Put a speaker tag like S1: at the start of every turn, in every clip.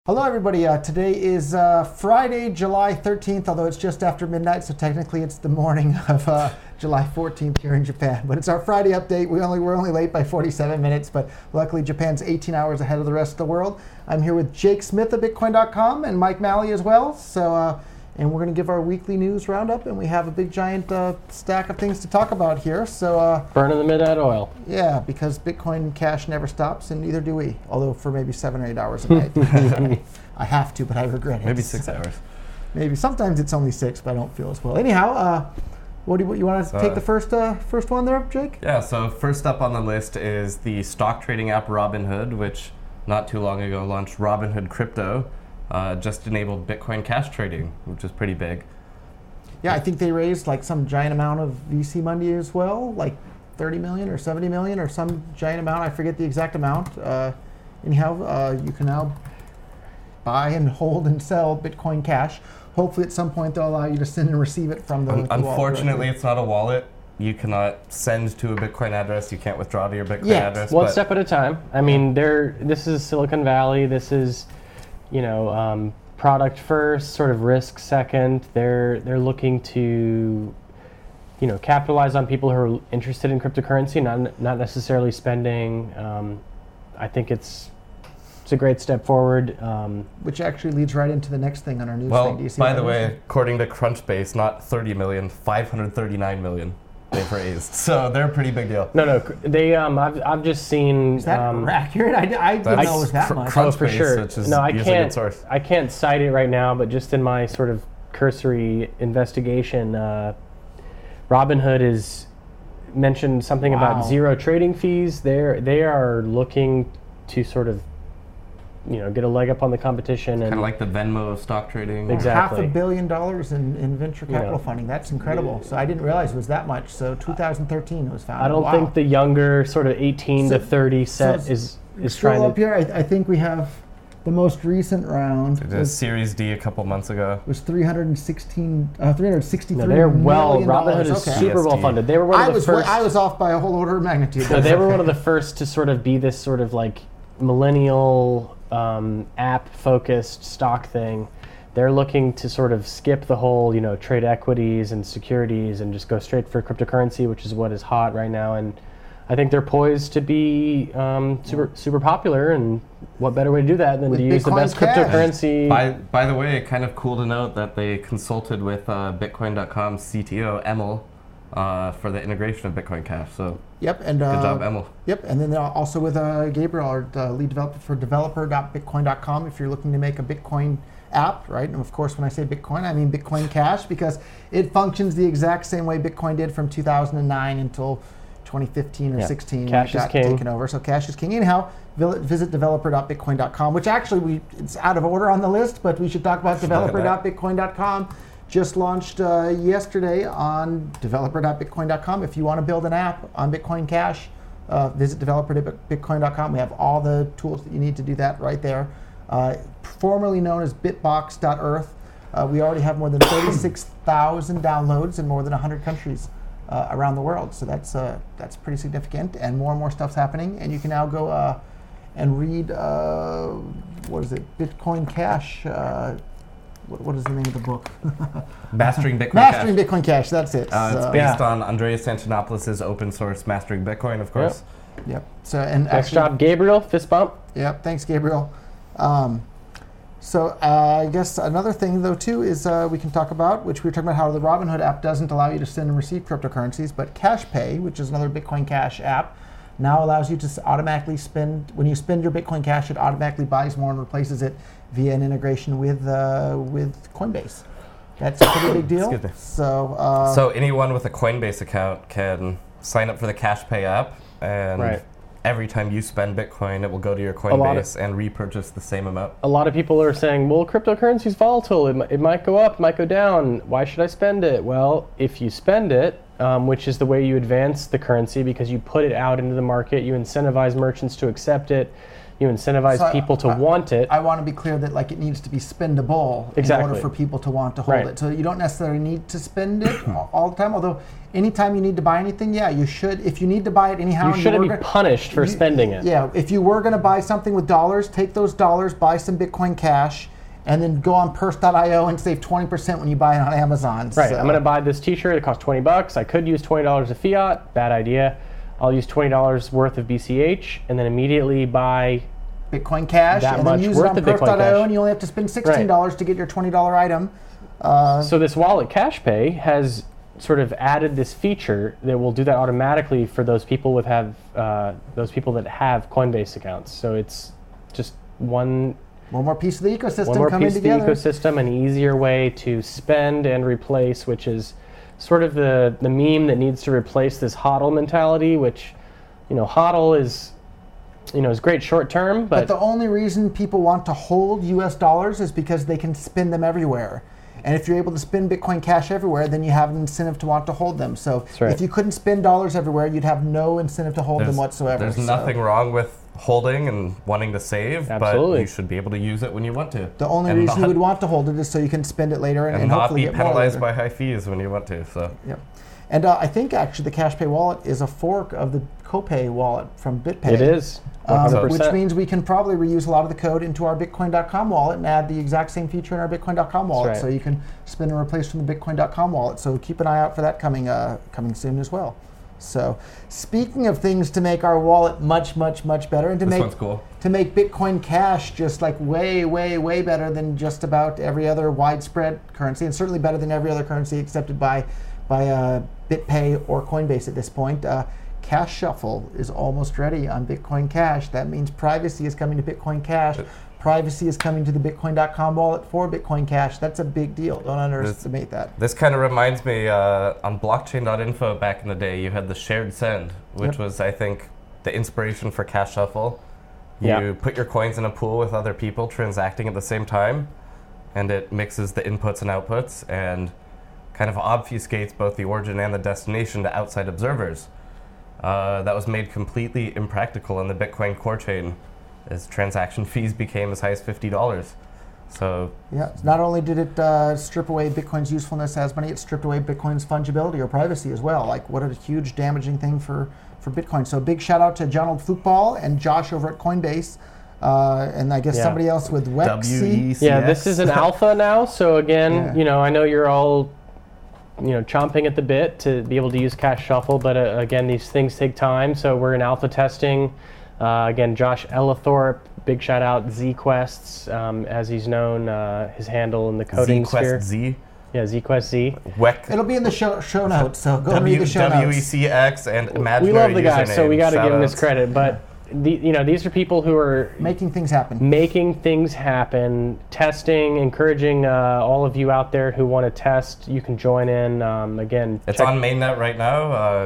S1: Hello everybody, today is Friday, July 13th, although it's just after midnight, so technically it's the morning of July 14th here in Japan. But it's our Friday update. We're only late by 47 minutes, but luckily Japan's 18 hours ahead of the rest of the world. I'm here with Jake Smith of Bitcoin.com and Mike Malley as well. And we're going to give our weekly news roundup, and we have a big giant stack of things to talk about here.
S2: Burning the midnight oil.
S1: Yeah, because Bitcoin Cash never stops, and neither do we. Although for maybe 7 or 8 hours a night. I have to, but I regret it.
S3: Maybe 6 hours.
S1: Maybe sometimes it's only 6, but I don't feel as well. Anyhow, what you want to take the first one there, Jake?
S3: Yeah. So first up on the list is the stock trading app Robinhood, which not too long ago launched Robinhood Crypto. Just enabled Bitcoin Cash trading, which is pretty big.
S1: Yeah, I think they raised like some giant amount of VC money as well, like 30 million or 70 million or some giant amount. I forget the exact amount. Anyhow, you can now buy and hold and sell Bitcoin Cash. Hopefully at some point they'll allow you to send and receive it from the
S3: Unfortunately, it's not a wallet. You cannot send to a Bitcoin address. You can't withdraw to your Bitcoin address.
S2: One step at a time. I mean, this is Silicon Valley. This is, product first, sort of risk second. They're looking to, capitalize on people who are interested in cryptocurrency, not necessarily spending. I think it's a great step forward.
S1: Which actually leads right into the next thing on our news
S3: well,
S1: thing.
S3: by the way, according to Crunchbase, not 30 million, 539 million they've raised. So they're a pretty big deal.
S2: No, they. I've just seen.
S1: Is that accurate? I didn't know it was that much.
S2: Crunchbase, for sure.
S3: Which is
S2: no, I
S3: usually a good source.
S2: I can't cite it right now, but just in my sort of cursory investigation, Robinhood is mentioned something about zero trading fees. They are looking to sort of, get a leg up on the competition.
S3: Kind of like the Venmo of stock trading.
S2: Exactly.
S1: $500 million in venture capital funding. That's incredible. So I didn't realize it was that much. So 2013 it was founded.
S2: I don't think the younger sort of 18 to 30 set is trying to...
S1: up here, I think we have the most recent round.
S3: It was Series D a couple months ago.
S1: It was $363
S2: no, they're
S1: million.
S2: Robinhood is super well funded. They were one of the first.
S1: I was off by a whole order of magnitude.
S2: So they were one of the first to sort of be this sort of like millennial app-focused stock thing. They're looking to sort of skip the whole, trade equities and securities and just go straight for cryptocurrency, which is what is hot right now. And I think they're poised to be super popular. And what better way to do that than to use the best cryptocurrency?
S3: By the way, kind of cool to note that they consulted with Bitcoin.com CTO Emil for the integration of Bitcoin Cash. So
S1: good
S3: job, Emil.
S1: Yep, and then also with Gabriel, our lead developer for developer.bitcoin.com, if you're looking to make a Bitcoin app, right? And of course, when I say Bitcoin, I mean Bitcoin Cash, because it functions the exact same way Bitcoin did from 2009 until 2015 or 16.
S2: Cash is king.
S1: Taken over. So Cash is king. Anyhow, visit developer.bitcoin.com, which actually it's out of order on the list, but we should talk about developer.bitcoin.com. Just launched yesterday on developer.bitcoin.com. If you want to build an app on Bitcoin Cash, visit developer.bitcoin.com. We have all the tools that you need to do that right there. Formerly known as bitbox.earth. We already have more than 36,000 downloads in more than 100 countries around the world. So that's pretty significant, and more stuff's happening. And you can now go and read, Bitcoin Cash. What is the name of the book?
S3: Mastering Bitcoin
S1: Mastering Bitcoin Cash, that's it.
S3: It's based on Andreas Antonopoulos' open source Mastering Bitcoin, of course.
S1: Yep.
S2: Nice job, Gabriel. Fist bump.
S1: Yep, thanks, Gabriel. I guess another thing, though, too, is we can talk about, which we were talking about how the Robinhood app doesn't allow you to send and receive cryptocurrencies, but CashPay, which is another Bitcoin Cash app, now allows you to automatically spend, when you spend your Bitcoin Cash, it automatically buys more and replaces it via an integration with Coinbase. That's a pretty big deal.
S3: Excuse me.
S1: So
S3: so anyone with a Coinbase account can sign up for the CashPay app, and every time you spend Bitcoin, it will go to your Coinbase and repurchase the same amount.
S2: A lot of people are saying, well, cryptocurrency is volatile. It might go up, it might go down. Why should I spend it? Well, if you spend it, which is the way you advance the currency, because you put it out into the market, you incentivize merchants to accept it, you incentivize
S1: So
S2: people to want it.
S1: I want to be clear that like it needs to be spendable in
S2: Exactly.
S1: order for people to want to hold
S2: Right.
S1: it. So you don't necessarily need to spend it all the time. Although anytime you need to buy anything, yeah, you should. If you need to buy it anyhow,
S2: You
S1: and
S2: shouldn't
S1: were
S2: be
S1: gonna-
S2: punished for spending it.
S1: Yeah, if you were going to buy something with dollars, take those dollars, buy some Bitcoin Cash, and then go on Purse.io and save 20% when you buy it on Amazon.
S2: Right.
S1: So-
S2: I'm going to buy this T-shirt. It costs $20. I could use $20 of fiat. Bad idea. I'll use $20 worth of BCH and then immediately buy.
S1: Bitcoin Cash,
S2: That
S1: and then
S2: much
S1: use it
S2: worth
S1: on
S2: of Bitcoin
S1: Purse.io,
S2: Cash.
S1: and you only have to spend $16 to get your $20 item.
S2: So this wallet CashPay has sort of added this feature that will do that automatically for those people that have Coinbase accounts. So it's just one
S1: One more piece of the ecosystem
S2: more
S1: coming
S2: piece of
S1: together.
S2: the ecosystem, an easier way to spend and replace, which is sort of the meme that needs to replace this HODL mentality, which, HODL is great short term,
S1: But the only reason people want to hold US dollars is because they can spend them everywhere. And if you're able to spend Bitcoin Cash everywhere, then you have an incentive to want to hold them. So
S2: right.
S1: if you couldn't spend dollars everywhere, you'd have no incentive to hold them whatsoever.
S3: There's
S1: So
S3: nothing wrong with holding and wanting to save,
S2: Absolutely.
S3: but you should be able to use it when you want to.
S1: the only
S3: And
S1: reason you
S3: not-
S1: would want to hold it is so you can spend it later and
S3: and not
S1: hopefully
S3: be
S1: get more
S3: penalized
S1: later.
S3: by high fees when you want to. So
S1: Yep. And I think actually the CashPay wallet is a fork of the CoPay wallet from BitPay.
S2: it is
S3: So-
S2: 100%.
S1: Which means we can probably reuse a lot of the code into our Bitcoin.com wallet and add the exact same feature in our Bitcoin.com wallet.
S2: right.
S1: So you can spin and replace from the Bitcoin.com wallet. So keep an eye out for that coming soon as well. So speaking of things to make our wallet much, much, much better, and to
S3: this
S1: make
S3: one's cool.
S1: to make Bitcoin Cash just like way, way, way better than just about every other widespread currency, and certainly better than every other currency accepted by BitPay or Coinbase at this point. Cash Shuffle is almost ready on Bitcoin Cash. That means privacy is coming to Bitcoin Cash. Privacy is coming to the Bitcoin.com wallet for Bitcoin Cash. That's a big deal. Don't underestimate that.
S3: This kind of reminds me on blockchain.info back in the day, you had the shared send, which was, I think, the inspiration for Cash Shuffle. You
S2: Yeah.
S3: put your coins in a pool with other people transacting at the same time, and it mixes the inputs and outputs and kind of obfuscates both the origin and the destination to outside observers. That was made completely impractical in the Bitcoin core chain as transaction fees became as high as $50. So
S1: Yeah. Not only did it strip away Bitcoin's usefulness as money, it stripped away Bitcoin's fungibility or privacy as well. Like, what a huge damaging thing for Bitcoin. So big shout out to Jonald Flukeball and Josh over at Coinbase. And I guess
S2: Yeah.
S1: somebody else with Wexy.
S3: WECX.
S2: Yeah, this is an alpha now. So again,
S1: Yeah.
S2: I know you're all, chomping at the bit to be able to use Cash Shuffle, but again, these things take time. So we're in alpha testing. Again, Josh Ellithorpe, big shout out, ZQuests, as he's known, his handle in the coding sphere.
S3: ZQuest Z.
S2: Yeah, ZQuest Z.
S1: It'll be in the show notes, so go and read the show notes.
S3: WECX and imaginary
S2: We love the guy, so we got to
S3: username.
S2: give him his
S3: Shoutouts.
S2: credit. But these are people who are
S1: Making things happen.
S2: making things happen, testing, encouraging all of you out there who want to test. You can join in. Again,
S3: It's
S2: check-
S3: on mainnet right now,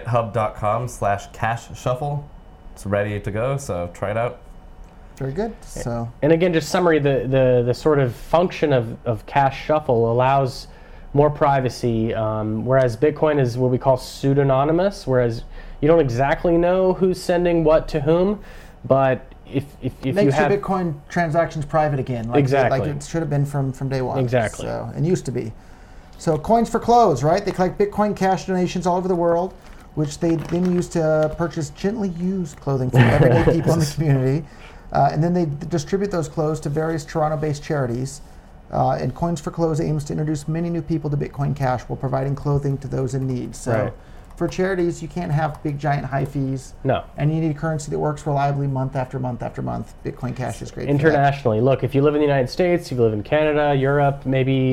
S3: github.com/cash shuffle. It's ready to go, so try it out.
S1: Very good. So
S2: And again, just summary, the sort of function of Cash Shuffle allows more privacy, whereas Bitcoin is what we call pseudonymous, whereas you don't exactly know who's sending what to whom, but if you
S1: makes
S2: have...
S1: your Bitcoin transactions private again. Like
S2: Exactly.
S1: Like it should have been from day one.
S2: Exactly.
S1: So, and used to be. So Coins for Clothes, right? They collect Bitcoin Cash donations all over the world, which they then use to purchase gently used clothing from everyday people in the community. And then they distribute those clothes to various Toronto-based charities. And Coins for Clothes aims to introduce many new people to Bitcoin Cash while providing clothing to those in need. So
S2: Right.
S1: for charities, you can't have big, giant high fees.
S2: No.
S1: And you need a currency that works reliably month after month after month. Bitcoin Cash is great for that.
S2: Internationally, look, if you live in the United States, you live in Canada, Europe, maybe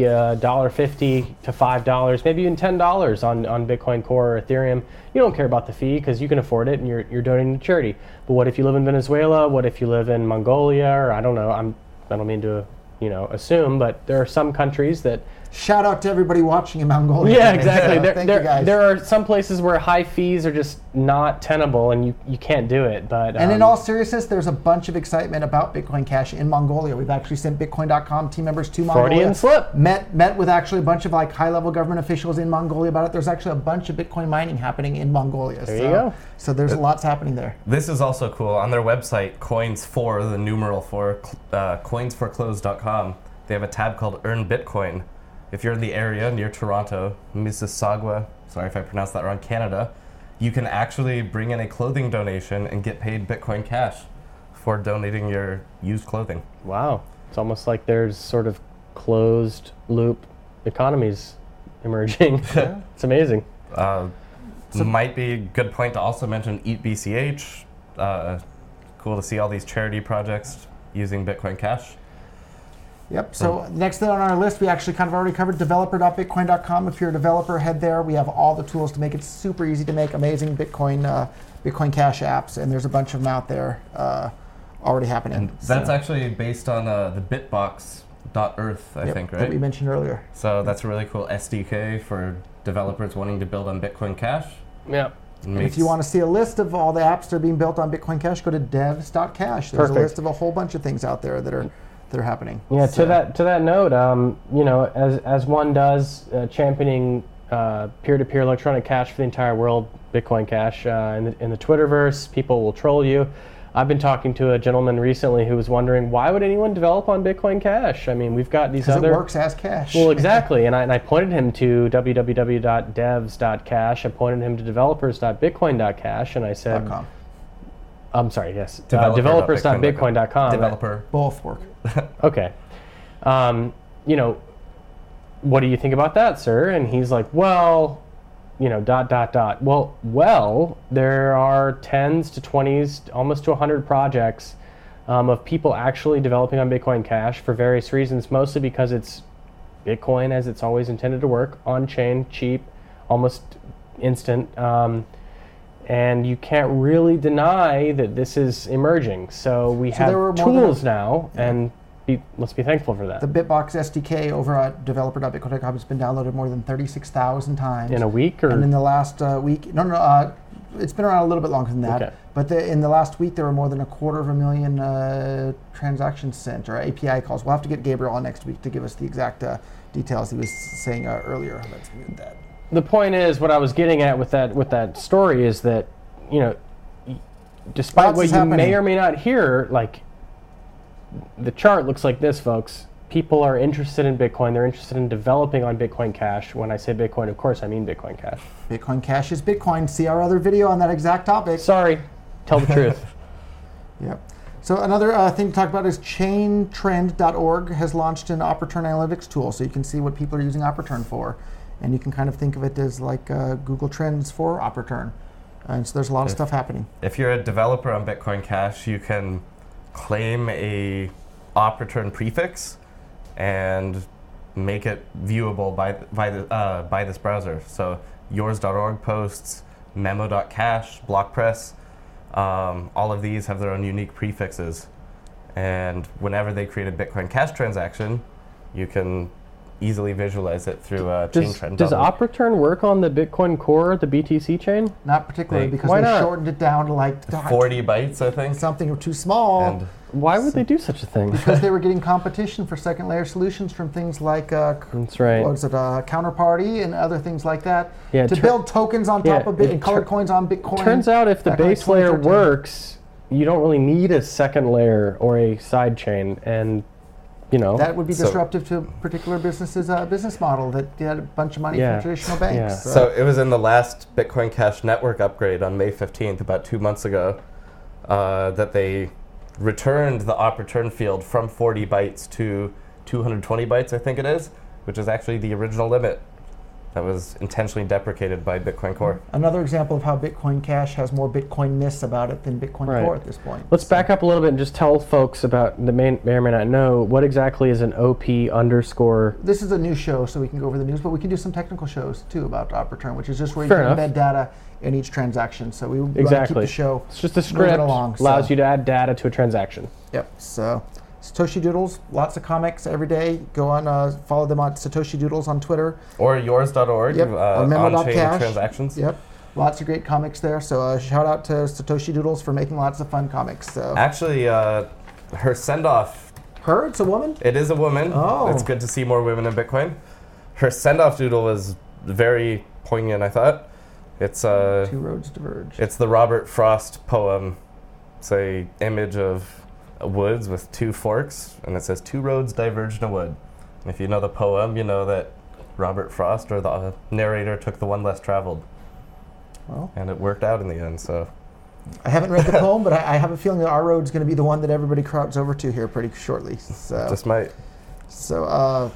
S2: $1.50 to $5, maybe even $10 on Bitcoin Core or Ethereum. You don't care about the fee because you can afford it and you're donating to charity. But what if you live in Venezuela? What if you live in Mongolia? Or I don't know. I don't mean to assume, but there are some countries that.
S1: Shout out to everybody watching in Mongolia.
S2: Yeah, exactly.
S1: Thank you guys.
S2: There are some places where high fees are just not tenable, and you can't do it. But
S1: and in all seriousness, there's a bunch of excitement about Bitcoin Cash in Mongolia. We've actually sent Bitcoin.com team members to Mongolia.
S2: Freudian slip.
S1: Met with actually a bunch of high-level government officials in Mongolia about it. There's actually a bunch of Bitcoin mining happening in Mongolia.
S2: There you go.
S1: So there's lots happening there.
S3: This is also cool. On their website, Coins4, the numeral 4, coins4close.com, they have a tab called Earn Bitcoin. If you're in the area near Toronto, Mississauga, sorry if I pronounced that wrong, Canada, you can actually bring in a clothing donation and get paid Bitcoin Cash for donating your used clothing.
S2: Wow. It's almost like there's sort of closed loop economies emerging. It's amazing.
S3: Might be a good point to also mention Eat BCH. Cool to see all these charity projects using Bitcoin Cash.
S1: Yep. So next thing on our list, we actually kind of already covered developer.bitcoin.com. If you're a developer, head there. We have all the tools to make it super easy to make amazing Bitcoin Cash apps, and there's a bunch of them out there already happening.
S3: And that's actually based on the bitbox.earth, I think, right?
S1: That we mentioned earlier.
S3: So that's a really cool SDK for developers wanting to build on Bitcoin Cash.
S2: Yeah.
S1: And if you want to see a list of all the apps that are being built on Bitcoin Cash, go to devs.cash. There's
S2: Perfect.
S1: a list of a whole bunch of things out there that are happening.
S2: Yeah. To that note, as one does, championing peer-to-peer electronic cash for the entire world, Bitcoin Cash. In the Twitterverse, people will troll you. I've been talking to a gentleman recently who was wondering, why would anyone develop on Bitcoin Cash? I mean, we've got these other...
S1: Because it works as cash.
S2: Well, exactly. And I pointed him to www.devs.cash. I pointed him to developers.bitcoin.cash. And I said...
S1: .com.
S2: I'm sorry, yes.
S3: Developers.bitcoin.com.
S2: Developer.
S1: Both work.
S2: Okay. What do you think about that, sir? And he's like, well... Well, there are 10s to 20s, almost to 100 projects of people actually developing on Bitcoin Cash for various reasons, mostly because it's Bitcoin as it's always intended to work, on-chain, cheap, almost instant, and you can't really deny that this is emerging. So we have tools now, and let's be thankful for that.
S1: The Bitbox SDK over at developer.bitcoin.com has been downloaded more than 36,000 times.
S2: In a week? Or?
S1: And in the last week, it's been around a little bit longer than that.
S2: Okay.
S1: But in the last week, there were more than 250,000 transactions sent, or API calls. We'll have to get Gabriel on next week to give us the exact details he was saying earlier. Let's mute that.
S2: The point is, what I was getting at with that story is that, despite what you may or may not hear, the chart looks like this, folks. People are interested in Bitcoin. They're interested in developing on Bitcoin Cash. When I say Bitcoin, of course, I mean Bitcoin Cash.
S1: Bitcoin Cash is Bitcoin. See our other video on that exact topic.
S2: Sorry. Tell the truth.
S1: Yep. So another thing to talk about is chaintrend.org has launched an Opportun analytics tool, so you can see what people are using Opportun for. And you can kind of think of it as like Google Trends for Opportun. And so there's a lot of stuff happening.
S3: If you're a developer on Bitcoin Cash, you can claim a Opportun prefix and make it viewable by this browser. So yours.org posts, memo.cash, blockpress, all of these have their own unique prefixes. And whenever they create a Bitcoin Cash transaction, you can easily visualize it through chaintrend.
S2: Does Opportun work on the Bitcoin Core, the BTC chain?
S1: Not particularly, because
S2: Why
S1: they
S2: not?
S1: shortened it down to
S3: 40 bytes, I think.
S1: Something too small.
S3: And
S2: Why would they do such a thing?
S1: Because they were getting competition for second layer solutions from things like
S2: That's right.
S1: Counterparty and other things like that.
S2: Yeah,
S1: to build tokens on top of and colored coins on Bitcoin.
S2: Turns out if the
S1: back in
S2: base layer
S1: 2013.
S2: works, you don't really need a second layer or a side chain, and
S1: that would be disruptive to a particular business's business model that had a bunch of money from traditional banks.
S2: Yeah.
S3: So it was in the last Bitcoin Cash network upgrade on May 15th, about 2 months ago, that they returned the Opportun field from 40 bytes to 220 bytes, I think it is, which is actually the original limit that was intentionally deprecated by Bitcoin Core.
S1: Another example of how Bitcoin Cash has more Bitcoin-ness about it than Bitcoin
S2: Right.
S1: Core at this point.
S2: Let's back up a little bit and just tell folks about may or may not know what exactly is an OP_.
S1: This is a new show, so we can go over the news, but we can do some technical shows too about Opportun, which is just where you
S2: Fair
S1: can
S2: enough.
S1: embed data in each transaction. So we want to keep
S2: Exactly.
S1: the show
S2: It's just a
S1: moving
S2: script
S1: along,
S2: allows
S1: so-
S2: you to add data to a transaction.
S1: Yep. So Satoshi Doodles, lots of comics every day. Go on, follow them on Satoshi Doodles on Twitter.
S3: Or yours.org,
S1: Yep. Or
S3: on-chain
S1: Memo.cash.
S3: transactions.
S1: Yep. Lots of great comics there. So shout out to Satoshi Doodles for making lots of fun comics. So
S3: Actually, her send-off,
S1: her, it's a woman.
S3: it is a woman.
S1: Oh.
S3: It's good to see more women in Bitcoin. Her send-off doodle was very poignant, I thought. It's
S1: Two roads diverge.
S3: it's the Robert Frost poem. It's a image of woods with two forks, and it says, 2 roads diverge in a wood. And if you know the poem, you know that Robert Frost, or the narrator, took the one less traveled.
S1: Well,
S3: And it worked out in the end, so...
S1: I haven't read the poem, but I have a feeling that our road's going to be the one that everybody crowds over to here pretty shortly. So,
S3: Just might.
S1: so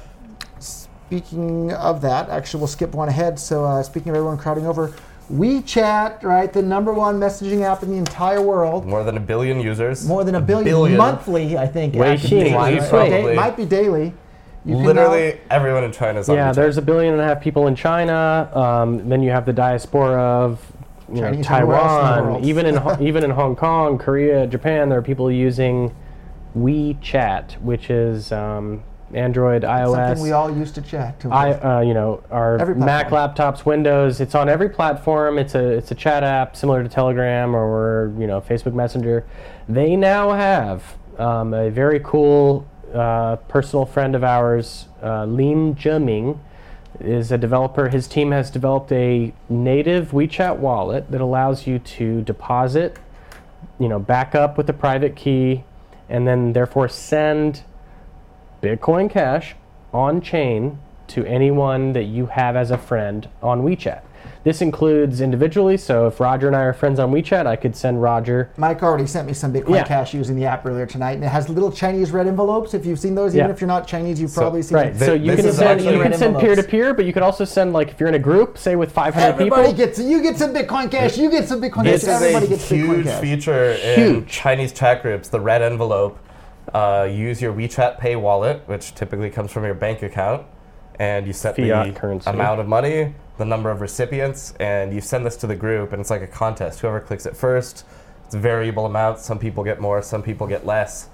S1: speaking of that, actually, we'll skip one ahead. So, speaking of everyone crowding over, WeChat, right, the number one messaging app in the entire world.
S3: More than 1 billion users.
S1: More than a billion monthly, I think. active
S2: Weixin,
S1: users,
S3: daily,
S1: right?
S3: probably.
S1: Might be daily. You can
S3: Literally everyone in China is on
S2: Yeah,
S3: WeChat.
S2: there's 1.5 billion people in China. Then you have the diaspora of
S1: Chinese everywhere else in the
S2: Taiwan,
S1: world.
S2: even in Hong Kong, Korea, Japan. There are people using WeChat, which is Android,
S1: now,
S2: iOS.
S1: something we all used to chat to.
S2: Our
S1: Every
S2: Mac
S1: platform.
S2: laptops, Windows. It's on every platform. It's a chat app similar to Telegram or Facebook Messenger. They now have a very cool personal friend of ours, Lin Zheming, is a developer. His team has developed a native WeChat wallet that allows you to deposit, back up with a private key, and then therefore send Bitcoin Cash on chain to anyone that you have as a friend on WeChat. This includes individually, so if Roger and I are friends on WeChat, I could send Roger.
S1: Mike already sent me some Bitcoin
S2: Yeah.
S1: Cash using the app earlier tonight, and it has little Chinese red envelopes. If you've seen those, even
S2: Yeah.
S1: if you're not Chinese, you've
S3: So-
S1: probably seen
S2: Right,
S1: it.
S2: so you
S3: this
S2: can
S3: is
S2: send
S3: actually-
S2: you can send
S1: envelopes.
S2: peer-to-peer, but you could also send, like, if you're in a group, say with 500
S1: Everybody
S2: people.
S1: gets you get some Bitcoin Cash. You get some Bitcoin
S3: This
S1: Cash.
S3: is
S1: Everybody
S3: a
S1: gets Bitcoin
S3: huge
S1: Cash.
S3: feature in
S2: Huge.
S3: Chinese chat groups, the red envelope. Use your WeChat Pay wallet, which typically comes from your bank account, and you set
S2: Fiat
S3: the
S2: currency.
S3: amount of money, the number of recipients, and you send this to the group, and it's like a contest. Whoever clicks it first, it's a variable amount. Some people get more, some people get less.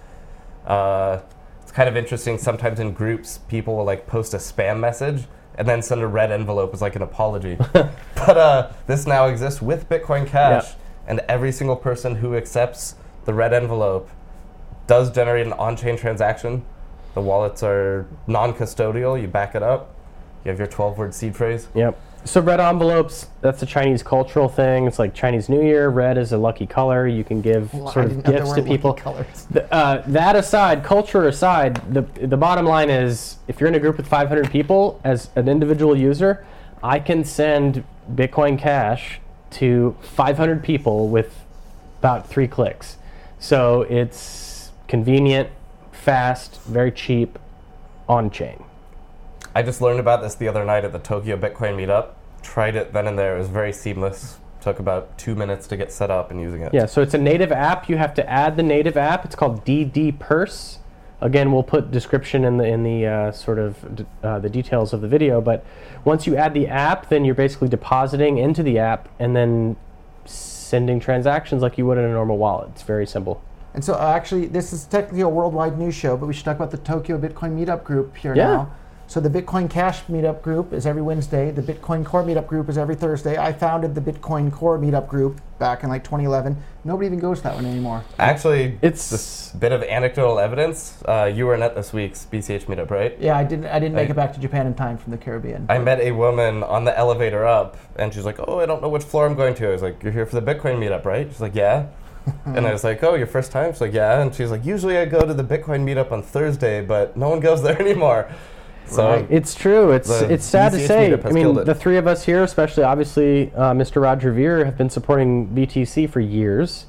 S3: It's kind of interesting. Sometimes in groups, people will like post a spam message and then send a red envelope as like an apology. But this now exists with Bitcoin Cash,
S2: Yep.
S3: and every single person who accepts the red envelope does generate an on-chain transaction. The wallets are non-custodial. You back it up. You have your 12-word seed phrase.
S2: Yep. So red envelopes, that's a Chinese cultural thing. It's like Chinese New Year. Red is a lucky color. You can give
S1: Well, I
S2: sort
S1: didn't
S2: of
S1: know there
S2: gifts
S1: were
S2: to
S1: lucky
S2: people.
S1: colors.
S2: That aside, culture aside, the bottom line is if you're in a group with 500 people, as an individual user, I can send Bitcoin Cash to 500 people with about 3 clicks. So it's convenient, fast, very cheap, on-chain.
S3: I just learned about this the other night at the Tokyo Bitcoin meetup. Tried it then and there. It was very seamless. Took about 2 minutes to get set up and using it.
S2: Yeah, so it's a native app. You have to add the native app. It's called DD Purse. Again, we'll put description in the sort of the details of the video. But once you add the app, then you're basically depositing into the app and then sending transactions like you would in a normal wallet. It's very simple.
S1: And so, actually, this is technically a worldwide news show, but we should talk about the Tokyo Bitcoin Meetup group here
S2: Yeah.
S1: now. So the Bitcoin Cash Meetup group is every Wednesday. The Bitcoin Core Meetup group is every Thursday. I founded the Bitcoin Core Meetup group back in like 2011. Nobody even goes to that one anymore.
S3: Actually,
S2: It's-
S3: this bit of anecdotal evidence. You were at this week's BCH meetup, right?
S1: Yeah, I didn't make it back to Japan in time from the Caribbean.
S3: I met a woman on the elevator up, and she's like, "Oh, I don't know which floor I'm going to." I was like, "You're here for the Bitcoin meetup, right?" She's like, "Yeah." And I was like, "Oh, your first time?" She's like, "Yeah." And she's like, "Usually I go to the Bitcoin meetup on Thursday, but no one goes there anymore." So
S1: Right.
S2: It's true. It's
S3: The
S2: sad to
S3: BCH
S2: say.
S3: meetup has
S2: I mean,
S3: killed it.
S2: the three of us here, especially obviously Mr. Roger Veer, have been supporting BTC for years.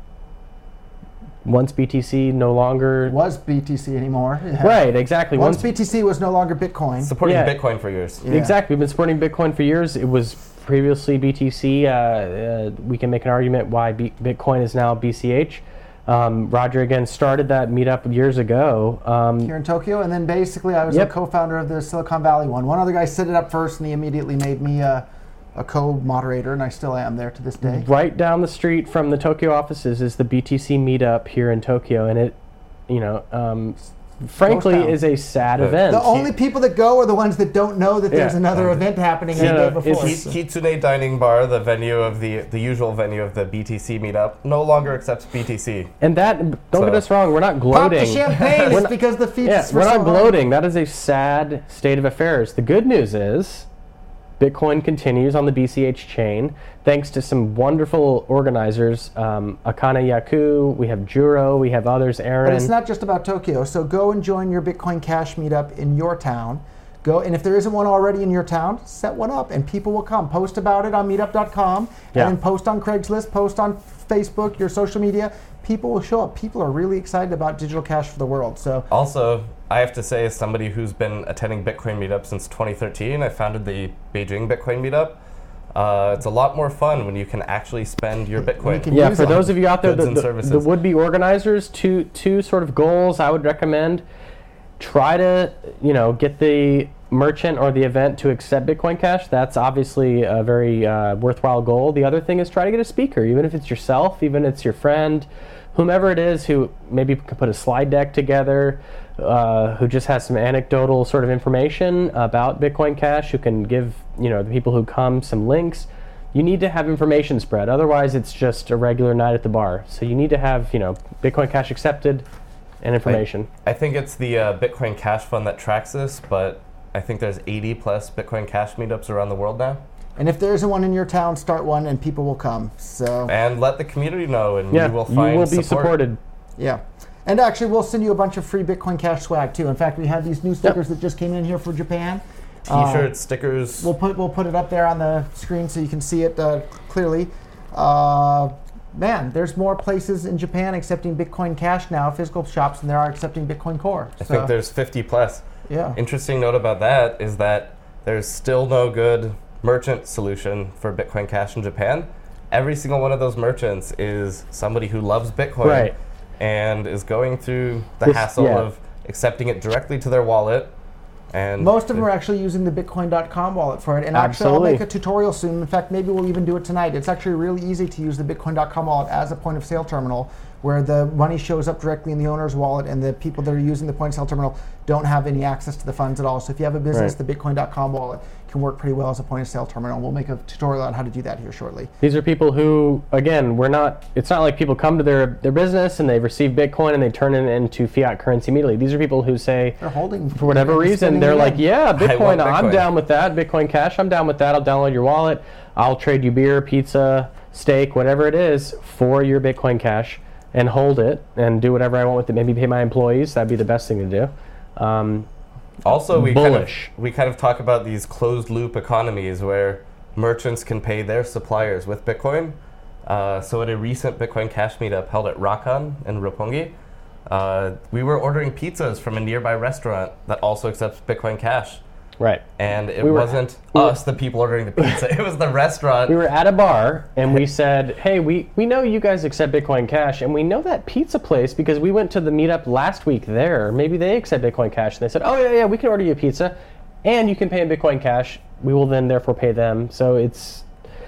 S2: Once BTC no longer...
S1: Was BTC anymore. Yeah.
S2: Right, exactly.
S1: Once BTC was no longer Bitcoin.
S3: supporting
S2: Yeah.
S3: Bitcoin for years.
S1: Yeah.
S2: Exactly. We've been supporting Bitcoin for years. It was previously BTC. We can make an argument why Bitcoin is now BCH. Roger, again, started that meetup years ago.
S1: Here in Tokyo, and then basically I was
S2: Yep.
S1: a co-founder of the Silicon Valley one. One other guy set it up first, and he immediately made me a co-moderator, and I still am there to this day.
S2: Right down the street from the Tokyo offices is the BTC meetup here in Tokyo, and frankly,
S1: down.
S2: is a sad
S3: The
S2: event.
S1: The only people that go are the ones that don't know that there's
S2: Yeah.
S1: another event happening
S2: Yeah,
S1: the day before.
S2: it's-
S3: Kitsune Dining Bar, the venue of the usual venue of the BTC meetup, no longer accepts BTC.
S2: And that, don't get
S3: So-
S2: us wrong, we're not
S1: Pop
S2: gloating.
S1: the champagne
S2: We're
S1: is
S2: not-
S1: because the fees
S2: Yeah,
S1: were
S2: we're
S1: so
S2: not
S1: high.
S2: gloating. That is a sad state of affairs. The good news is Bitcoin continues on the BCH chain thanks to some wonderful organizers. Akane Yaku, we have Juro, we have others, Aaron.
S1: But it's not just about Tokyo. So go and join your Bitcoin Cash meetup in your town. Go, and if there isn't one already in your town, set one up, and people will come. Post about it on Meetup.com,
S2: Yeah.
S1: and then post on Craigslist, post on Facebook, your social media. People will show up. People are really excited about digital cash for the world. So
S3: Also, I have to say, as somebody who's been attending Bitcoin meetups since 2013, I founded the Beijing Bitcoin meetup. It's a lot more fun when you can actually spend your Bitcoin.
S1: can
S2: Yeah,
S1: use
S2: for
S1: it.
S2: those of you out there,
S3: Goods and
S2: the
S3: services.
S2: would-be organizers, two sort of goals I would recommend. Try to, get the merchant or the event to accept Bitcoin Cash. That's obviously a very worthwhile goal. The other thing is try to get a speaker, even if it's yourself, even if it's your friend, whomever it is who maybe can put a slide deck together, who just has some anecdotal sort of information about Bitcoin Cash, who can give, the people who come some links. You need to have information spread. Otherwise, it's just a regular night at the bar. So you need to have, Bitcoin Cash accepted and information.
S3: I think it's the Bitcoin Cash Fund that tracks this, but I think there's 80 plus Bitcoin Cash meetups around the world now.
S1: And if there isn't one in your town, start one, and people will come. So
S3: And let the community know, and
S2: Yeah,
S3: you will find
S2: be
S3: support.
S2: supported.
S1: yeah. And actually, we'll send you a bunch of free Bitcoin Cash swag too. In fact, we have these new stickers that just came in here for Japan.
S3: T-shirts, stickers.
S1: We'll put it up there on the screen so you can see it clearly. Man, there's more places in Japan accepting Bitcoin Cash now, physical shops, than there are accepting Bitcoin Core.
S3: I think there's 50 plus.
S1: yeah.
S3: Interesting note about that is that there's still no good merchant solution for Bitcoin Cash in Japan. Every single one of those merchants is somebody who loves Bitcoin
S2: Right.
S3: and is going through the hassle of accepting it directly to their wallet. And
S1: Most of them are actually using the Bitcoin.com wallet for it. And actually, I'll
S2: Absolutely.
S1: make a tutorial soon. In fact, maybe we'll even do it tonight. It's actually really easy to use the Bitcoin.com wallet as a point of sale terminal where the money shows up directly in the owner's wallet and the people that are using the point of sale terminal don't have any access to the funds at all. So if you have a business,
S2: Right.
S1: the Bitcoin.com wallet can work pretty well as a point of sale terminal. We'll make a tutorial on how to do that here shortly.
S2: These are people who, again, it's not like people come to their business and they receive Bitcoin and they turn it into fiat currency immediately. These are people who say,
S1: They're holding.
S2: for whatever
S1: they're
S2: reason,
S1: spending
S2: they're
S1: it
S2: like,
S1: in.
S2: yeah, Bitcoin,
S3: want
S2: I'm
S3: Bitcoin.
S2: down with that. Bitcoin Cash, I'm down with that. I'll download your wallet. I'll trade you beer, pizza, steak, whatever it is for your Bitcoin Cash and hold it and do whatever I want with it. Maybe pay my employees. That'd be the best thing to do.
S3: Also,
S2: bullish.
S3: we kind of talk about these closed loop economies where merchants can pay their suppliers with Bitcoin. So at a recent Bitcoin Cash meetup held at Rakan in Roppongi, we were ordering pizzas from a nearby restaurant that also accepts Bitcoin Cash.
S2: Right.
S3: And it
S2: We were-
S3: wasn't us, the people ordering the pizza. It was the restaurant.
S2: We were at a bar and we said, hey, we know you guys accept Bitcoin Cash and we know that pizza place because we went to the meetup last week there. Maybe they accept Bitcoin Cash. And they said, oh, yeah, we can order you a pizza and you can pay in Bitcoin Cash. We will then therefore pay them. So it's...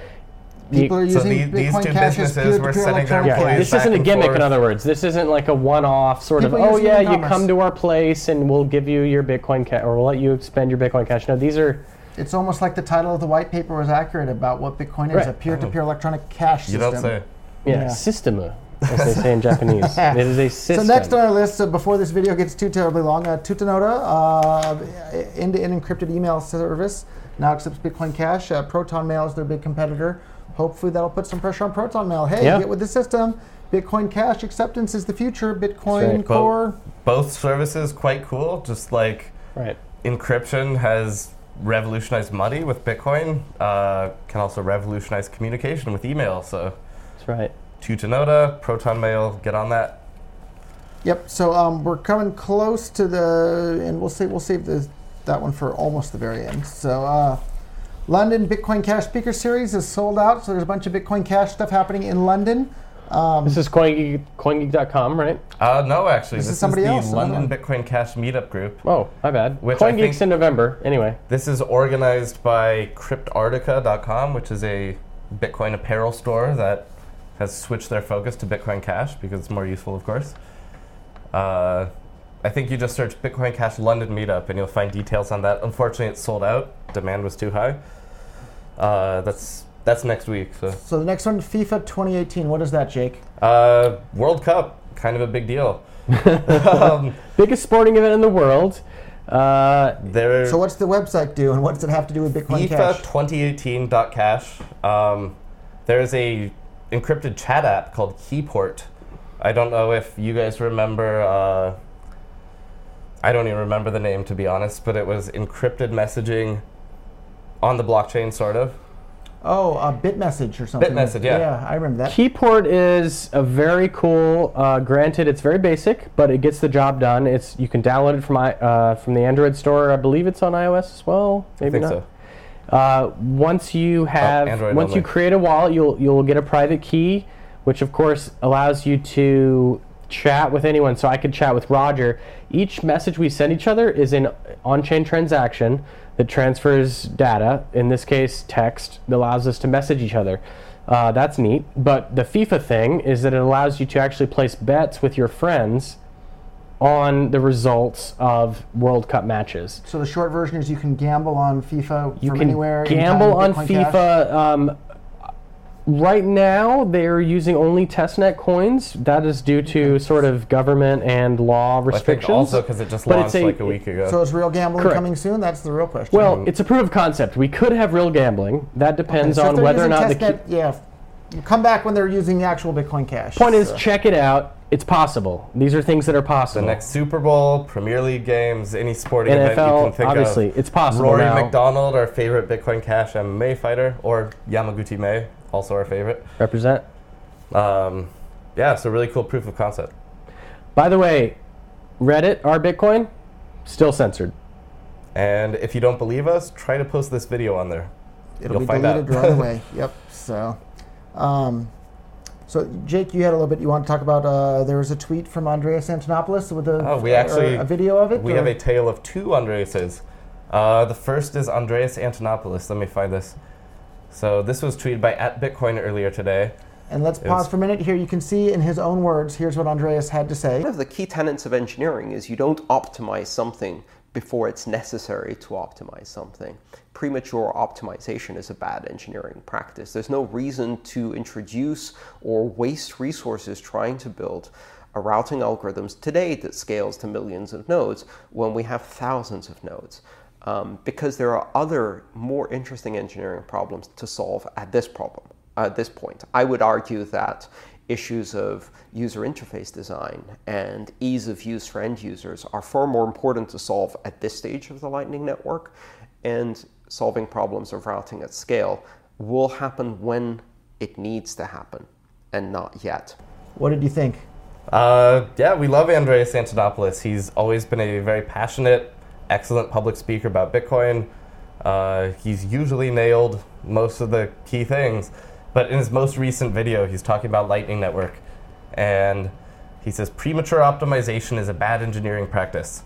S1: People are
S3: So
S1: using
S3: these
S1: Bitcoin
S3: two
S1: Cash as
S3: businesses were
S1: peer-to-peer
S3: sending their
S1: electronic
S3: employees
S1: cash.
S2: this
S3: back
S2: isn't a
S3: and
S2: gimmick,
S3: forth.
S2: in other words. This isn't like a one-off sort
S1: People
S2: of, oh
S1: using
S2: yeah, you
S1: e-commerce.
S2: come to our place and we'll give you your Bitcoin Cash or we'll let you spend your Bitcoin Cash. No, these are...
S1: It's almost like the title of the white paper was accurate about what Bitcoin is,
S2: Right.
S1: a peer-to-peer electronic cash
S3: You
S1: system.
S3: don't say.
S2: Yeah, systema, as they say in Japanese. It is a system.
S1: So next on our list, before this video gets too terribly long, Tutanota, end-to-end encrypted email service, now accepts Bitcoin Cash. Proton Mail is their big competitor. Hopefully that'll put some pressure on Proton Mail. Hey,
S2: Yeah.
S1: get with the system. Bitcoin Cash acceptance is the future. Bitcoin
S2: right.
S1: Core.
S3: Both services quite cool. Just like
S2: Right.
S3: encryption has revolutionized money with Bitcoin, can also revolutionize communication with email. So
S2: That's right.
S3: Tutanota, Proton Mail, get on that.
S1: Yep. So we're coming close to the, and we'll save that one for almost the very end. So London Bitcoin Cash Speaker Series is sold out. So there's a bunch of Bitcoin Cash stuff happening in London.
S2: This is CoinGeek.com, right?
S3: No, actually,
S1: This
S3: this
S1: is somebody
S3: the
S1: else, another
S3: London
S1: one.
S3: Bitcoin Cash meetup group.
S2: Oh, my bad.
S3: Which I
S2: CoinGeek's
S3: think-
S2: in November. Anyway.
S3: This is organized by Cryptartica.com, which is a Bitcoin apparel store that has switched their focus to Bitcoin Cash because it's more useful, of course. I think you just search Bitcoin Cash London Meetup and you'll find details on that. Unfortunately, it's sold out. Demand was too high. That's next week.
S1: So the next one, FIFA 2018. What is that, Jake?
S3: World Cup, kind of a big deal.
S2: Biggest sporting event in the world.
S1: So what's the website do, and what does it have to do with Bitcoin Cash?
S3: FIFA2018.cash. There's a encrypted chat app called Keyport. I don't know if you guys remember. I don't even remember the name, to be honest, but it was encrypted messaging on the blockchain, sort of.
S1: Oh, BitMessage or something.
S3: BitMessage, yeah.
S1: Yeah, I remember that.
S2: Keyport is a very cool. Granted, it's very basic, but it gets the job done. You can download it from the Android store. I believe it's on iOS as well. Maybe
S3: I think
S2: not.
S3: so.
S2: Once you
S3: only.
S2: create a wallet, you'll get a private key, which of course allows you to chat with anyone. So I could chat with Roger. Each message we send each other is an on-chain transaction that transfers data, in this case text, that allows us to message each other. That's neat. But the FIFA thing is that it allows you to actually place bets with your friends on the results of World Cup matches.
S1: So the short version is you can gamble on FIFA from anywhere.
S2: You can gamble on
S1: Bitcoin
S2: FIFA. Right now, they're using only testnet coins. That is due to sort of government and law restrictions.
S3: I think also because it just launched like a week ago.
S1: So is real gambling
S2: Correct.
S1: coming soon? That's the real question.
S2: Well, it's a proof of concept. We could have real gambling. That depends
S1: so if
S2: on
S1: they're
S2: whether or
S1: using
S2: not
S1: testnet, yeah, you come back when they're using the actual Bitcoin Cash.
S2: Point is, check it out. It's possible. These are things that are possible.
S3: The next Super Bowl, Premier League games, any sporting
S2: NFL,
S3: event you can think
S2: obviously,
S3: of.
S2: it's possible
S3: Rory
S2: now.
S3: McDonald, our favorite Bitcoin Cash MMA fighter, or Yamaguchi Mei, also our favorite.
S2: Represent.
S3: Yeah, so really cool proof of concept.
S2: By the way, Reddit, our Bitcoin, still censored.
S3: And if you don't believe us, try to post this video on there.
S1: It'll
S3: You'll
S1: be
S3: find
S1: deleted
S3: out.
S1: right away. Yep. So, so Jake, you had a little bit you want to talk about. There was a tweet from Andreas Antonopoulos with a video of it.
S3: We have a tale of two Andreases. The first is Andreas Antonopoulos. Let me find this. So this was tweeted by @Bitcoin earlier today.
S1: And let's pause for a minute here. You can see in his own words, here's what Andreas had to say.
S4: One of the key tenets of engineering is you don't optimize something before it's necessary to optimize something. Premature optimization is a bad engineering practice. There's no reason to introduce or waste resources trying to build a routing algorithms today that scales to millions of nodes when we have thousands of nodes. Because there are other more interesting engineering problems to solve at this point. I would argue that issues of user interface design and ease of use for end users are far more important to solve at this stage of the Lightning Network, and solving problems of routing at scale will happen when it needs to happen, and not yet.
S1: What did you think?
S3: Yeah, we love Andreas Antonopoulos. He's always been a very passionate, excellent public speaker about Bitcoin. He's usually nailed most of the key things. But in his most recent video, he's talking about Lightning Network. And he says, premature optimization is a bad engineering practice.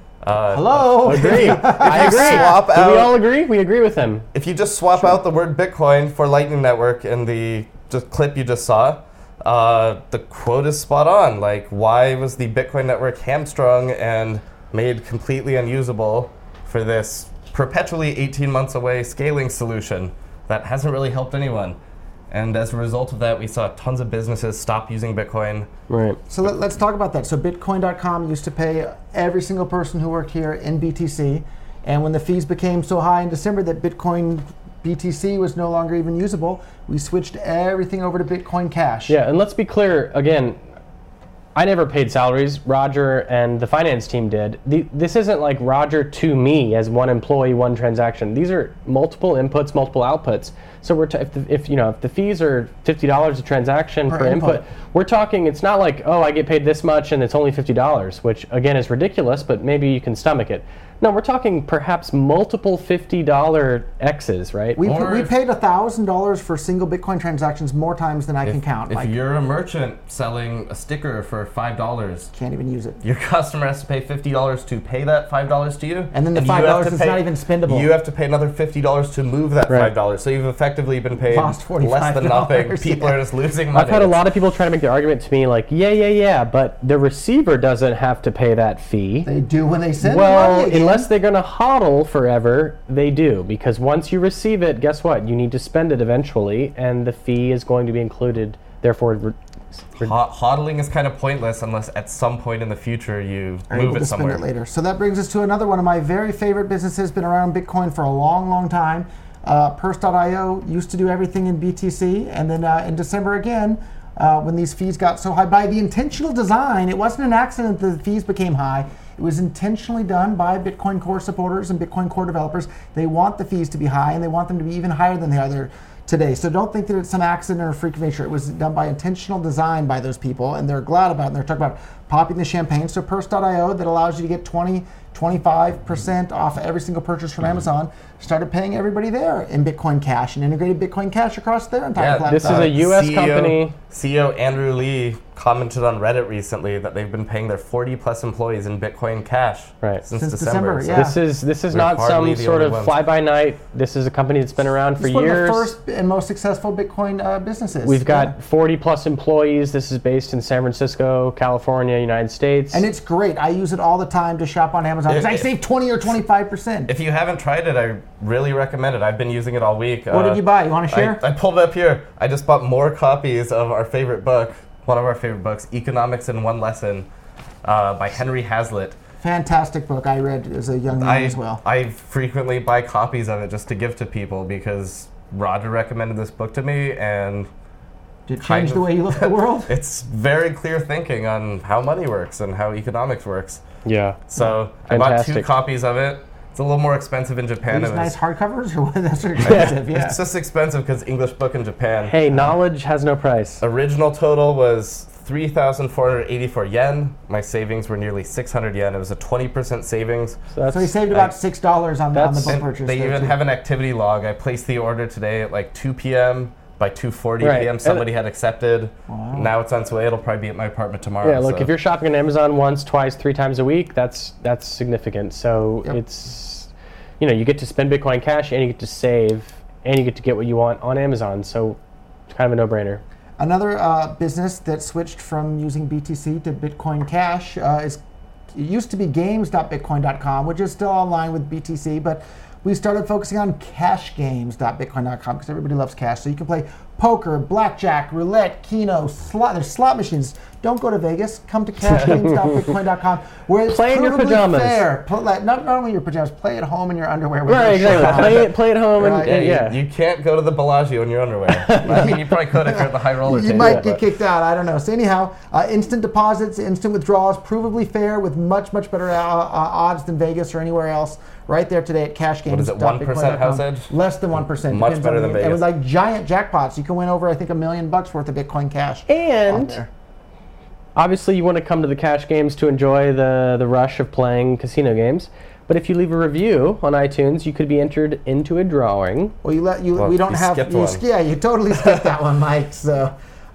S1: Hello?
S2: Agree. I agree. Do we all agree? We agree with him.
S3: If you just swap out the word Bitcoin for Lightning Network in the clip you just saw, the quote is spot on. Like, why was the Bitcoin network hamstrung and made completely unusable for this perpetually 18 months away scaling solution that hasn't really helped anyone? And as a result of that, we saw tons of businesses stop using Bitcoin.
S2: Right.
S1: So let's talk about that. So Bitcoin.com used to pay every single person who worked here in BTC. And when the fees became so high in December that Bitcoin BTC was no longer even usable, we switched everything over to Bitcoin Cash.
S2: Yeah, and let's be clear, again, I never paid salaries. Roger and the finance team did. This isn't like Roger to me as one employee, one transaction. These are multiple inputs, multiple outputs. So we're if the fees are $50 a transaction per input, we're talking. It's not like, oh, I get paid this much and it's only $50, which again is ridiculous, but maybe you can stomach it. No, we're talking perhaps multiple $50 X's, right?
S1: We
S3: Or if-
S1: paid $1,000 for single Bitcoin transactions more times than I can count.
S3: If
S1: Like,
S3: you're a merchant selling a sticker for $5,
S1: can't even use it.
S3: your customer has to pay $50 to pay that $5 to you.
S1: And then the
S3: you have
S1: $5
S3: to
S1: is
S3: pay-
S1: not even spendable.
S3: You have to pay another $50 to move that
S2: Right.
S3: $5. So you've effectively been paid
S1: Lost
S3: less than nothing.
S1: $45,
S3: People
S1: yeah.
S3: are just losing money.
S2: I've had a lot of people try to make the argument to me like, yeah, but the receiver doesn't have to pay that fee.
S1: They do when they send the
S2: Well,
S1: money again.
S2: unless they're going to hodl forever, they do. Because once you receive it, guess what? You need to spend it eventually, and the fee is going to be included. Therefore,
S3: Hodling is kind of pointless unless at some point in the future you
S1: are
S3: move
S1: able
S3: it
S1: to spend
S3: somewhere.
S1: it later. So that brings us to another one of my very favorite businesses, been around Bitcoin for a long, long time. Purse.io used to do everything in BTC, and then in December again, when these fees got so high, by the intentional design, it wasn't an accident that the fees became high. It was intentionally done by Bitcoin Core supporters and Bitcoin Core developers. They want the fees to be high, and they want them to be even higher than they are there today. So don't think that it's some accident or a freak of nature. It was done by intentional design by those people, and they're glad about it. And they're talking about popping the champagne. So Purse.io, that allows you to get 25% off every single purchase from Amazon, started paying everybody there in Bitcoin Cash and integrated Bitcoin Cash across their entire platform.
S2: this is a US company.
S3: CEO Andrew Lee commented on Reddit recently that they've been paying their 40+ employees in Bitcoin Cash
S2: Right.
S3: since
S1: Since
S3: December.
S1: December,
S3: So
S1: yeah.
S2: This is
S3: We're
S2: not
S3: hardly
S2: some
S3: the
S2: sort
S3: only
S2: of
S3: ones.
S2: fly-by-night. This is a company that's been around for
S1: It's one
S2: years.
S1: of the first and most successful Bitcoin businesses.
S2: We've got 40+ employees. This is based in San Francisco, California, United States.
S1: And it's great. I use it all the time to shop on Amazon because I save 20 or 25%.
S3: If you haven't tried it, I really recommend it. I've been using it all week.
S1: What did you buy? You want to share?
S3: I pulled it up here. I just bought more copies of our favorite book, one of our favorite books, Economics in One Lesson, by Henry Hazlitt.
S1: Fantastic book. I read as a young man as well.
S3: I frequently buy copies of it just to give to people because Roger recommended this book to me, and
S1: Did it
S3: kind
S1: change the
S3: of-
S1: way you look at the world?
S3: it's very clear thinking on how money works and how economics works.
S2: yeah.
S3: So I bought 2
S2: Fantastic.
S3: copies of it. It's a little more expensive in Japan.
S1: These
S3: It
S1: nice
S3: was-
S1: hardcovers or what? That's expensive. Yeah.
S3: It's just expensive because English book in Japan.
S2: Hey, knowledge has no price.
S3: Original total was 3,484 yen. My savings were nearly 600 yen. It was a 20% savings.
S2: So
S1: So he saved about $6 on the
S2: That's-
S1: book
S3: And
S1: purchase.
S3: they
S1: there,
S3: even
S1: too.
S3: have an activity log. I placed the order today at like 2 p.m. By 2:40
S2: Right.
S3: p.m.
S2: And-
S3: somebody had accepted.
S1: Wow.
S3: Now it's on its way. It'll probably be at my apartment tomorrow.
S2: Yeah, look,
S3: so-
S2: if you're shopping on Amazon once, twice, 3 times a week, that's significant. So
S1: Yep.
S2: it's, you get to spend Bitcoin Cash and you get to save and you get to get what you want on Amazon. So it's kind of a no-brainer.
S1: Another business that switched from using BTC to Bitcoin Cash it used to be games.bitcoin.com, which is still online with BTC, but we started focusing on cashgames.bitcoin.com because everybody loves cash. So you can play poker, blackjack, roulette, keno, slot. There's slot machines. Don't go to Vegas. Come to cashgames.bitcoin.com where it's
S2: Play in your
S1: provably
S2: pajamas.
S1: fair. Not only your pajamas, play at home in your underwear. With
S2: Right,
S1: your shirt
S2: exactly.
S1: on.
S2: Play at home
S1: Right.
S2: and
S3: You-
S2: yeah.
S3: You can't go to the Bellagio in your underwear. I mean, you probably could if you're at the high roller
S1: You
S3: table.
S1: might get
S3: but-
S1: kicked out. I don't know. So anyhow, instant deposits, instant withdrawals, provably fair with much, much better odds than Vegas or anywhere else. Right there today at cashgames.bitcoin.com.
S3: What is it, 1% house edge?
S1: Less than 1%.
S3: Much
S1: Depends
S3: better
S1: on
S3: than
S1: And
S3: Vegas.
S1: with like giant jackpots, you can win over I think $1 million worth of Bitcoin Cash. on
S2: And
S1: there.
S2: obviously you want to come to the Cash Games to enjoy the rush of playing casino games. But if you leave a review on iTunes, you could be entered into a drawing.
S1: Well,
S3: Well,
S1: we don't
S3: you
S1: have.
S3: skipped one.
S1: Yeah, you totally skipped that one, Mike. So,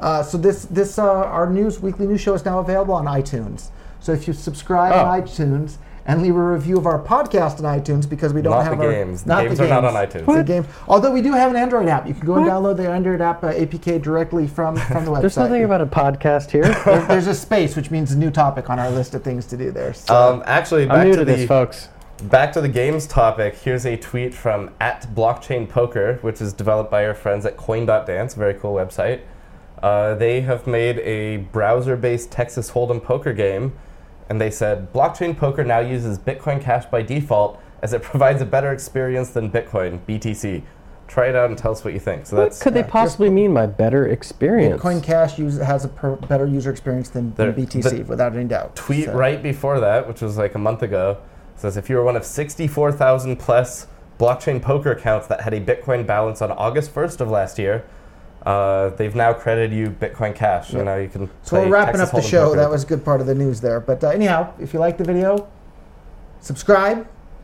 S1: this our weekly news show is now available on iTunes. So if you subscribe on iTunes and leave a review of our podcast on iTunes, because we don't
S3: Not
S1: have
S3: the
S1: our
S3: games. The games are not on iTunes.
S1: The game, although we do have an Android app, you can go and download the Android app APK directly from the website.
S2: There's nothing about a podcast here.
S1: There's a space, which means a new topic on our list of things to do there. So.
S3: Actually,
S2: I'm
S3: back
S2: new
S3: to
S2: to
S3: the
S2: this, folks.
S3: back to the games topic. Here's a tweet from @blockchainpoker, which is developed by our friends at Coin.dance, a very cool website. They have made a browser-based Texas Hold'em poker game, and they said blockchain poker now uses Bitcoin Cash by default as it provides a better experience than Bitcoin BTC. Try it out and tell us what you think. So
S2: What
S3: that's
S2: could they possibly mean by better experience?
S1: Bitcoin Cash has a better user experience than
S3: The-
S1: BTC, without any doubt.
S3: tweet
S1: So.
S3: right before that, which was like a month ago, says if you were one of 64,000 plus blockchain poker accounts that had a Bitcoin balance on August 1st of last year, they've now credited you Bitcoin Cash, and now you can.
S1: So we're
S3: play
S1: wrapping
S3: Texas
S1: up the
S3: Hold'em
S1: show.
S3: poker.
S1: That was a good part of the news there. But anyhow, if you like the video, subscribe,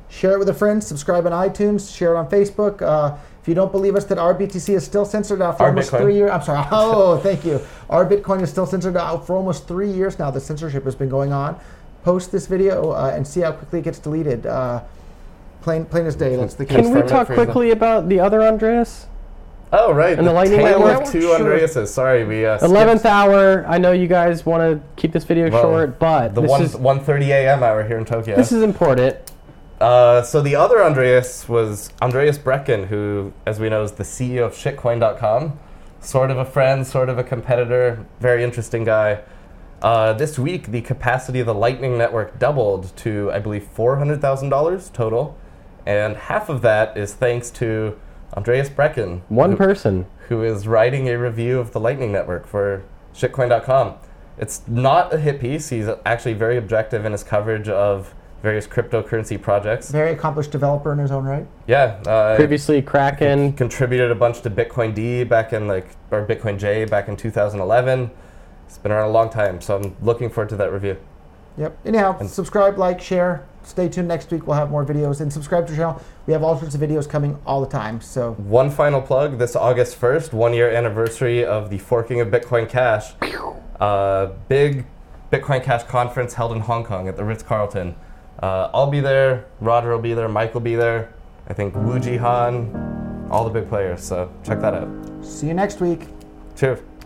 S1: Share it with a friend. Subscribe on iTunes. Share it on Facebook. If you don't believe us that our BTC is still censored after almost
S3: Bitcoin.
S1: 3 years, I'm sorry. Oh, thank you. Our Bitcoin is still censored out for almost 3 years now. The censorship has been going on. Post this video and see how quickly it gets deleted. Plain as day. That's the case.
S2: Can we
S3: Confirm
S2: talk
S3: that for
S2: quickly about the other Andreas?
S3: Oh, right.
S2: And the Lightning
S3: Tale
S2: Network?
S3: of two
S1: Sure.
S3: Andreases. Sorry, we
S2: 11th hour. I know you guys want to keep this video short, but
S3: the
S2: this is
S3: 1:30 a.m. hour here in Tokyo.
S2: this is important.
S3: So the other Andreas was Andreas Brecken, who, as we know, is the CEO of shitcoin.com. Sort of a friend, sort of a competitor, very interesting guy. This week, the capacity of the Lightning Network doubled to, I believe, $400,000 total. And half of that is thanks to Andreas Brecken.
S2: One person.
S3: Who is writing a review of the Lightning Network for shitcoin.com. It's not a hit piece. He's actually very objective in his coverage of various cryptocurrency projects.
S1: Very accomplished developer in his own right.
S3: Yeah.
S2: Previously, Kraken.
S3: Contributed a bunch to Bitcoin D back in or Bitcoin J back in 2011. It's been around a long time, so I'm looking forward to that review.
S1: Yep. Anyhow, subscribe, like, share. Stay tuned. Next week we'll have more videos. And subscribe to the channel. We have all sorts of videos coming all the time. So
S3: one final plug. This August 1st, 1 year anniversary of the forking of Bitcoin Cash. Big Bitcoin Cash conference held in Hong Kong at the Ritz-Carlton. I'll be there. Roger will be there. Mike will be there. I think Wu Jihan, all the big players. So check that out.
S1: see you next week.
S3: Cheers.